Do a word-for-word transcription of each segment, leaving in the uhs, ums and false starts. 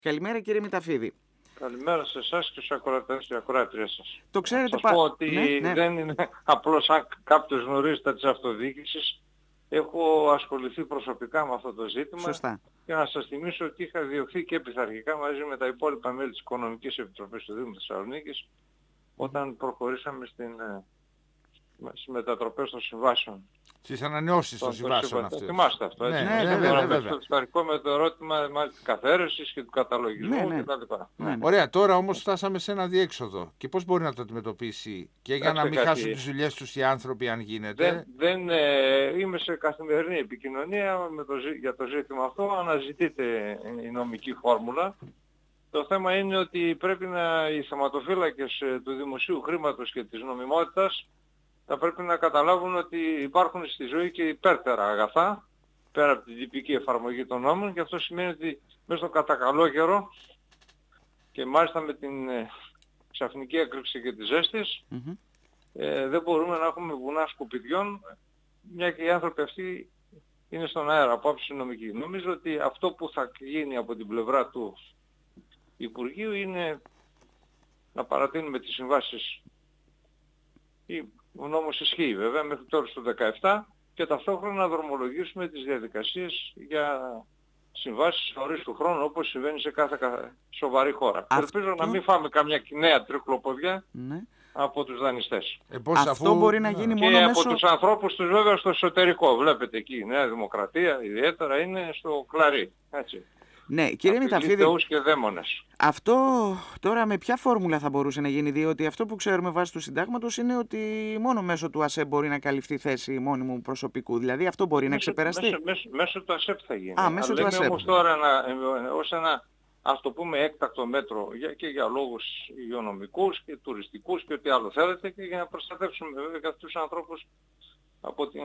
Καλημέρα κύριε Μηταφίδη. Καλημέρα σε εσάς και στους ακροατές και ακροάτριες σας. Το ξέρετε σας πα... πω ότι ναι, ναι. δεν είναι απλώς αν κάποιος γνωρίζει τα της αυτοδιοίκησης. Έχω ασχοληθεί προσωπικά με αυτό το ζήτημα. Σωστά. Και να σας θυμίσω ότι είχα διωχθεί και πειθαρχικά μαζί με τα υπόλοιπα μέλη της Οικονομικής Επιτροπής του Δήμου Θεσσαλονίκης όταν προχωρήσαμε στην, στις μετατροπές των συμβάσεων. Στις ανανεώσεις των συμβάσεων αυτές. Θυμάστε αυτό, έτσι. Ναι, ναι, ναι, βέβαια, βέβαια. Το πειθαρχικό με το ερώτημα της καθαίρεσης και του καταλογισμού ναι, ναι. κτλ. Ναι, ναι. Ωραία, τώρα όμως φτάσαμε σε ένα διέξοδο. Και πώς μπορεί να το αντιμετωπίσει και για να μην κάτι... χάσουν τις δουλειές τους οι άνθρωποι αν γίνεται. Δεν, δεν ε, είμαι σε καθημερινή επικοινωνία με το, για το ζήτημα αυτό. Αναζητείται η νομική φόρμουλα. Το θέμα είναι ότι πρέπει να οι θεματοφύλακες του δημοσίου χρήματος και της νομιμότητας θα πρέπει να καταλάβουν ότι υπάρχουν στη ζωή και υπέρτερα αγαθά πέρα από την τυπική εφαρμογή των νόμων, και αυτό σημαίνει ότι μέσα στο κατά καιρό και μάλιστα με την ε, ξαφνική έκρηξη και της ζέστης Mm-hmm. ε, δεν μπορούμε να έχουμε βουνά σκουπιδιών, μια και οι άνθρωποι αυτοί είναι στον αέρα από άψη νομική. Νομίζω ότι αυτό που θα γίνει από την πλευρά του Υπουργείου είναι να παρατείνουμε τις συμβάσεις. Ο νόμος ισχύει βέβαια μέχρι τώρα στο δεκαεπτά και ταυτόχρονα να δρομολογήσουμε τις διαδικασίες για συμβάσεις ορίστου χρόνου όπως συμβαίνει σε κάθε σοβαρή χώρα. Αυτό... Ελπίζω να μην φάμε καμιά νέα τρικλοποδιά ναι. από τους δανειστές. Ε, πώς, Αυτό αφού... μπορεί να γίνει και μόνο από μέσω... τους ανθρώπους τους βέβαια στο εσωτερικό. Βλέπετε εκεί η Νέα Δημοκρατία ιδιαίτερα είναι στο κλαρί. Έτσι. Ναι, κύριε Μηταφίδη, θεούς και δαίμονες. Αυτό τώρα με ποια φόρμουλα θα μπορούσε να γίνει, διότι αυτό που ξέρουμε βάσει του συντάγματος είναι ότι μόνο μέσω του ΑΣΕΠ μπορεί να καλυφθεί θέση μόνιμου προσωπικού. Δηλαδή αυτό μπορεί μέσω, να ξεπεραστεί. Μέσω, μέσω, μέσω του ΑΣΕΠ θα γίνει. Α, μέσω του ΑΣΕΠ. Όμως τώρα να, ως ένα, ας το πούμε, έκτακτο μέτρο για, και για λόγους υγειονομικούς και τουριστικούς και ό,τι άλλο θέλετε, και για να προστατεύσουμε βέβαια και αυτούς τους ανθρώπους από την...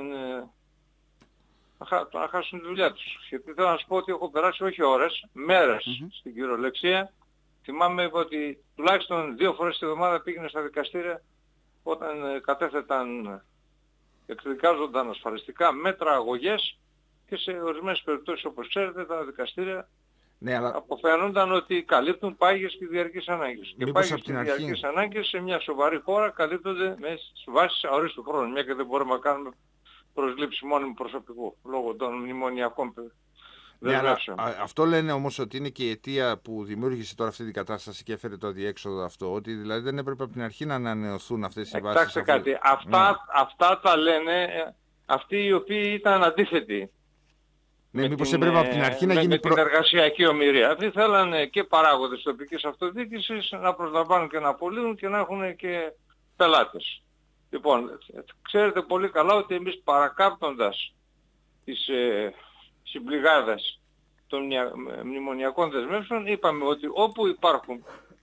να, να χάσουν τη δουλειά τους. Γιατί θέλω να σας πω ότι έχω περάσει όχι ώρες, μέρες mm-hmm. στην κυριολεξία. Θυμάμαι ότι τουλάχιστον δύο φορές τη εβδομάδα πήγαινε στα δικαστήρια όταν κατέθεταν, εκδικάζονταν ασφαλιστικά μέτρα, αγωγές, και σε ορισμένες περιπτώσεις όπως ξέρετε τα δικαστήρια ναι, αλλά... αποφαίνονταν ότι καλύπτουν πάγιες και διαρκείς ανάγκες. Και πάγιες και διαρκείς ανάγκες σε μια σοβαρή χώρα καλύπτονται με συμβάσεις αορίστου χρόνου, μια και δεν μπορούμε να κάνουμε προσλήψη μόνιμου προσωπικού λόγω των μνημονιακών ναι, αλλά, α, αυτό λένε όμως ότι είναι και η αιτία που δημιούργησε τώρα αυτή την κατάσταση και έφερε το αδιέξοδο αυτό, ότι δηλαδή δεν έπρεπε από την αρχή να ανανεωθούν αυτές οι συμβάσεις. Κοιτάξτε κάτι, αυτά, ναι. αυτά τα λένε αυτοί οι οποίοι ήταν αντίθετοι. Ναι, μήπως έπρεπε από την αρχή να με, γίνει με προ... την εργασιακή ομηρία. Αυτοί θέλανε και παράγοντες τοπικής αυτοδιοίκησης να προσλαμβάνουν και να απολύουν και να έχουν και πελάτες. Λοιπόν, ξέρετε πολύ καλά ότι εμείς παρακάπτοντας τις ε, συμπληγάδες των μνημονιακών δεσμεύσεων είπαμε ότι όπου υπάρχουν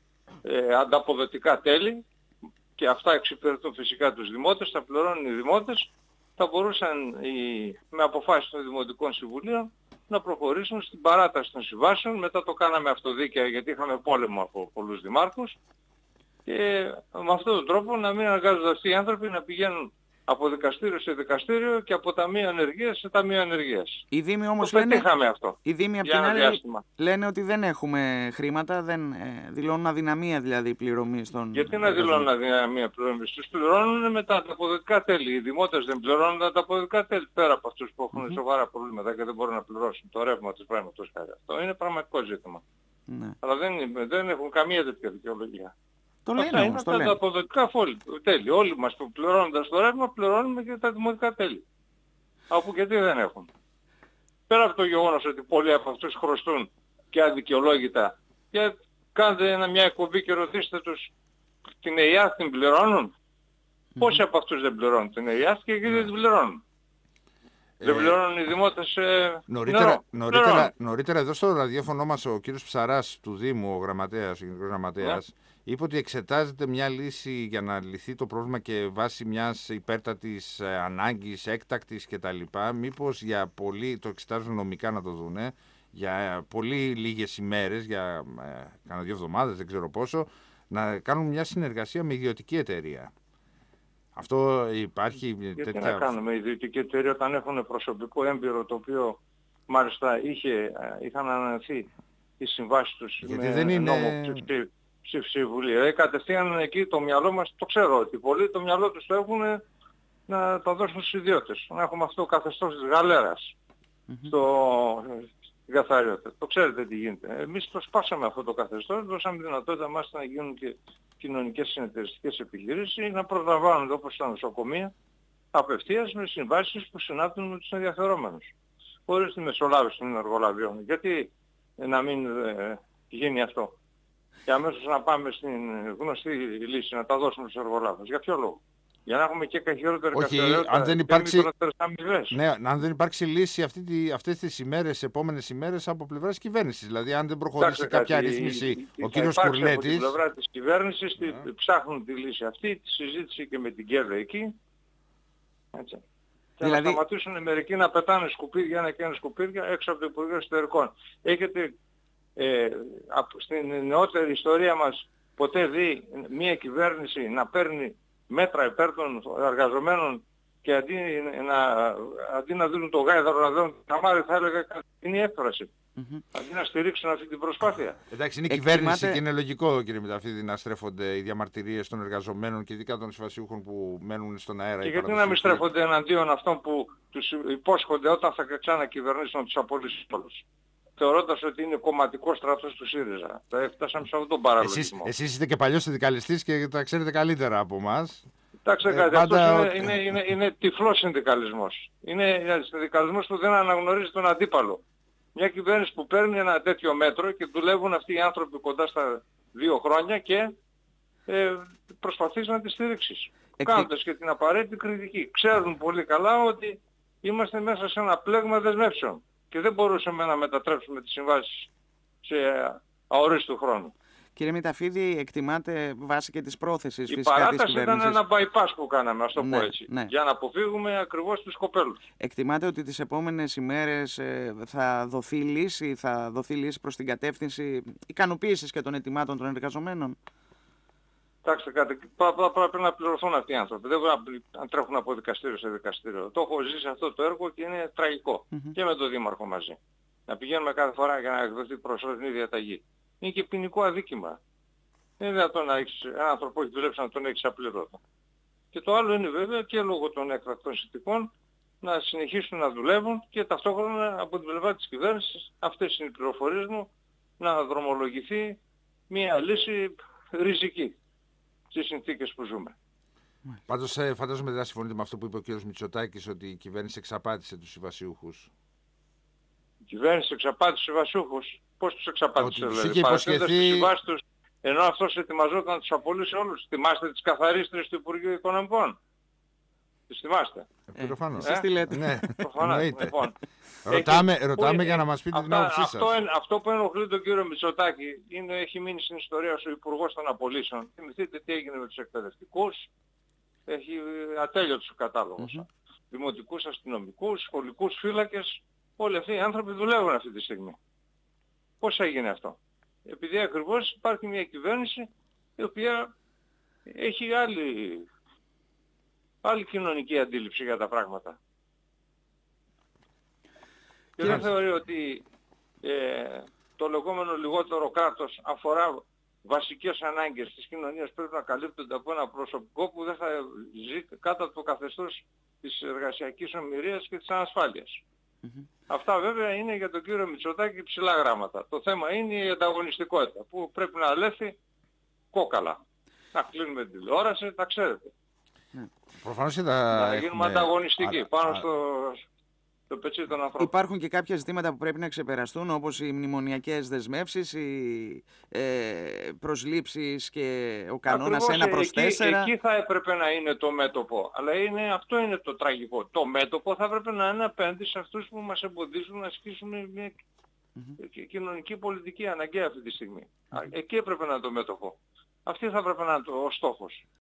ε, ανταποδοτικά τέλη, και αυτά εξυπηρετούν φυσικά τους δημότες, θα πληρώνουν οι δημότες, θα μπορούσαν οι, με αποφάσεις των Δημοτικών Συμβουλίων να προχωρήσουν στην παράταση των συμβάσεων. Μετά το κάναμε αυτοδίκαια γιατί είχαμε πόλεμο από πολλούς δημάρχους. Και με αυτόν τον τρόπο να μην αναγκάζονται αυτοί οι άνθρωποι να πηγαίνουν από δικαστήριο σε δικαστήριο και από ταμείο ανεργίας σε ταμείο ανεργίας. Οι Δήμοι όμως το λένε, αυτό, οι Δήμοι από την άλλη λένε ότι δεν έχουμε χρήματα, δεν, ε, δηλώνουν αδυναμία δηλαδή πληρωμής των... Γιατί να δηλώνουν αδυναμία πληρωμής? Τους πληρώνουν με τα ανταποδοτικά τέλη. Οι δημότες δεν πληρώνουν τα ανταποδοτικά τέλη πέρα από αυτούς που έχουν mm-hmm. σοβαρά προβλήματα και δεν μπορούν να πληρώσουν το ρεύμα της πράγματος. Αυτό είναι πραγματικό ζήτημα. Ναι. Αλλά δεν, δεν έχουν καμία τέτοια δικαιολογία. Το λένε αυτά όμως, είναι το τα λένε. αποδοτικά τέλη. Όλοι μας που πληρώνοντας το ρεύμα πληρώνουμε και τα δημοτικά τέλη. Από και τι δεν έχουν. Πέρα από το γεγονός ότι πολλοί από αυτούς χρωστούν και αδικαιολόγητα, και κάντε ένα, μια εκπομπή και ρωτήστε τους την ΕΙΑΘ την πληρώνουν. Mm-hmm. Πόσοι από αυτούς δεν πληρώνουν την ΕΙΑΘ και γιατί δεν την πληρώνουν? Ε, δεν πληρώνουν οι δημότες ε, νωρίτερα, νερό. Νωρίτερα, νωρίτερα εδώ στο ραδιόφωνο μας ο κύριος Ψαράς του Δήμου, ο γραμματέας, ο γενικός γραμματέας, yeah. είπε ότι εξετάζεται μια λύση για να λυθεί το πρόβλημα και βάσει μιας υπέρτατης ε, ανάγκης, έκτακτης κτλ. Μήπως για πολύ, το εξετάζουν νομικά να το δούνε, για ε, πολύ λίγες ημέρες, για ε, κάνα δύο εβδομάδες, δεν ξέρω πόσο, να κάνουν μια συνεργασία με ιδιωτική εταιρεία. Αυτό υπάρχει. Γιατί τέτοια... να κάνουμε ιδιωτική εταιρεία όταν έχουν προσωπικό έμπειρο, το οποίο μάλιστα είχε, είχαν ανανεωθεί οι συμβάσεις τους Γιατί με δεν είναι... νόμο ψήφισε η Βουλή. Δηλαδή κατευθείαν εκεί το μυαλό μας, το ξέρω ότι πολλοί το μυαλό τους το έχουν να τα δώσουν στους ιδιώτες. Να έχουμε αυτό το καθεστώς της γαλέρας Mm-hmm. στο καθαριότητα. Το ξέρετε τι γίνεται. Εμείς το σπάσαμε αυτό το καθεστώς, δώσαμε δυνατότητα μας να γίνουν και κοινωνικές συνεταιριστικές επιχειρήσεις, να προσλαμβάνονται όπως τα νοσοκομεία απευθείας με συμβάσεις που συνάπτουν με τους ενδιαφερόμενους. Χωρίς τη μεσολάβηση των εργολαβιών. Γιατί να μην ε, γίνει αυτό. Και αμέσως να πάμε στην γνωστή λύση, να τα δώσουμε στους εργολάβους. Για ποιο λόγο? Για να έχουμε και καχειρότερη καθαριότητα αν δεν υπάρξει... και μικρότερες αμοιβές. Ναι, αν δεν υπάρξει λύση αυτή τη, αυτές τις ημέρες, επόμενες ημέρες από πλευράς κυβέρνησης. Δηλαδή αν δεν προχωρήσει κάποια κάτι, ρύθμιση ο θα κύριος υπάρξει Κουρλέτης... Από την πλευρά της κυβέρνησης Yeah. ψάχνουν τη λύση αυτή, τη συζήτηση και με την ΚΕΔΕ εκεί. Έτσι. Και Δηλαδή... να σταματήσουν μερικοί να πετάνε σκουπίδια, να καίνουν σκουπίδια έξω από το Υπουργείο Εσωτερικών. Έχετε ε, στην νεότερη ιστορία μας ποτέ δει μια κυβέρνηση να παίρνει μέτρα υπέρ των εργαζομένων και αντί να, αντί να δίνουν το γάιδαρο να δίνουν το καμάρι, θα έλεγα είναι η έκφραση. Mm-hmm. Αντί να στηρίξουν αυτή την προσπάθεια. Εντάξει, είναι η Εκτιμάται... κυβέρνηση και είναι λογικό, κύριε Μηταφίδη, να στρέφονται οι διαμαρτυρίες των εργαζομένων και ειδικά των συμβασιούχων που μένουν στον αέρα. Και γιατί να μην στρέφονται εναντίον αυτών που τους υπόσχονται όταν θα ξανακυβερνήσουν να τους απολύσουν όλους. Θεωρώντας ότι είναι κομματικό στρατός του ΣΥΡΙΖΑ. Θα έφτασαμε σε αυτόν τον παραλογισμό. Εσείς, εσείς είστε και παλιός συνδικαλιστής και τα ξέρετε καλύτερα από εμάς. Κοιτάξτε ε, κάτι, πάντα... αυτός είναι, είναι, είναι, είναι τυφλός συνδικαλισμός. Είναι συνδικαλισμός που δεν αναγνωρίζει τον αντίπαλο. Μια κυβέρνηση που παίρνει ένα τέτοιο μέτρο και δουλεύουν αυτοί οι άνθρωποι κοντά στα δύο χρόνια και ε, προσπαθείς να τη στηρίξεις. Εκ... Κάνοντας και την απαραίτητη κριτική. Ξέρουν πολύ καλά ότι είμαστε μέσα σε ένα πλέγμα δεσμεύσεων και δεν μπορούσαμε να μετατρέψουμε τις συμβάσεις σε αορίστου χρόνου. Κύριε Μηταφίδη, εκτιμάτε βάσει και της πρόθεσης η φυσικά της κυβέρνησης. Η παράταση ήταν ένα bypass που κάναμε, ας το ναι, πω έτσι, ναι. για να αποφύγουμε ακριβώς τους κοπέλους. Εκτιμάτε ότι τις επόμενες ημέρες ε, θα δοθεί λύση, θα δοθεί λύση προς την κατεύθυνση ικανοποίησης και των αιτημάτων των εργαζομένων? Κοιτάξτε κάτι, πρέπει να πληρωθούν αυτοί οι άνθρωποι. Δεν μπορεί να τρέχουν από δικαστήριο σε δικαστήριο. Το έχω ζήσει αυτό το έργο και είναι τραγικό. Mm-hmm. Και με τον Δήμαρχο μαζί. Να πηγαίνουμε κάθε φορά για να εκδοθεί προσωρινή διαταγή. Είναι και ποινικό αδίκημα. Δεν είναι δυνατόν να έχεις έναν άνθρωπο που έχει δουλέψει να τον έχεις απλήρωτο. Και το άλλο είναι βέβαια και λόγω των έκτακτων συνθηκών να συνεχίσουν να δουλεύουν και ταυτόχρονα από την πλευρά της κυβέρνησης, αυτές είναι οι πληροφορίες μου, να δρομολογηθεί μια λύση ριζική στις συνθήκες που ζούμε. Πάντως φαντάζομαι δεν θα συμφωνείτε με αυτό που είπε ο κ. Μητσοτάκης, ότι η κυβέρνηση εξαπάτησε τους συμβασιούχους. Η κυβέρνηση εξαπάτησε τους συμβασιούχους. Πώς τους εξαπάτησε? Ότι τους είχε υποσχεθεί... τους, ενώ αυτός ετοιμαζόταν να τους απολύσει όλους. Θυμάστε τις καθαρίστρες του Υπουργείου Οικονομικών? Τις θυμάστε? Ε, προφανώς. Εσείς τι λέτε? Ναι, λοιπόν, ρωτάμε ρωτάμε έχει, για να μας πείτε την άποψή σας. Αυτό, αυτό που ενοχλεί τον κύριο Μητσοτάκη είναι, έχει μείνει στην ιστορία ο Υπουργός των Απολύσεων. Θυμηθείτε τι έγινε με τους εκπαιδευτικούς. Έχει ατέλειωτος ο κατάλογος. Mm-hmm. Δημοτικούς αστυνομικούς, σχολικούς φύλακες. Όλοι αυτοί οι άνθρωποι δουλεύουν αυτή τη στιγμή. Πώς έγινε αυτό? Επειδή ακριβώς υπάρχει μια κυβέρνηση η οποία έχει άλλη, άλλη κοινωνική αντίληψη για τα πράγματα. Και δεν θεωρεί ότι ε, το λεγόμενο λιγότερο κράτος αφορά βασικές ανάγκες της κοινωνίας, πρέπει να καλύπτονται από ένα προσωπικό που δεν θα ζει κάτω από το καθεστώς της εργασιακής ομηρίας και της ανασφάλειας. Mm-hmm. Αυτά βέβαια είναι για τον κύριο Μητσοτάκη ψηλά γράμματα. Το θέμα είναι η ανταγωνιστικότητα που πρέπει να λέφθει κόκαλα. Να κλείνουμε την τηλεόραση, τα ξέρετε. Mm. Προφανώς και τα να γίνουμε έχουμε... ανταγωνιστικοί α, πάνω α, στο, στο πετσί των ανθρώπων. Υπάρχουν και κάποια ζητήματα που πρέπει να ξεπεραστούν, όπως οι μνημονιακές δεσμεύσεις, οι ε, προσλήψεις και ο κανόνας ένα προς τέσσερα. Εκεί θα έπρεπε να είναι το μέτωπο. Αλλά είναι, αυτό είναι το τραγικό. Το μέτωπο θα έπρεπε να είναι απέναντι σε αυτούς που μας εμποδίζουν να ασκήσουμε μια mm-hmm. κοινωνική πολιτική αναγκαία αυτή τη στιγμή. Mm-hmm. Εκεί έπρεπε να είναι το μέτωπο. Αυτή θα έπρεπε να είναι το, ο στόχος.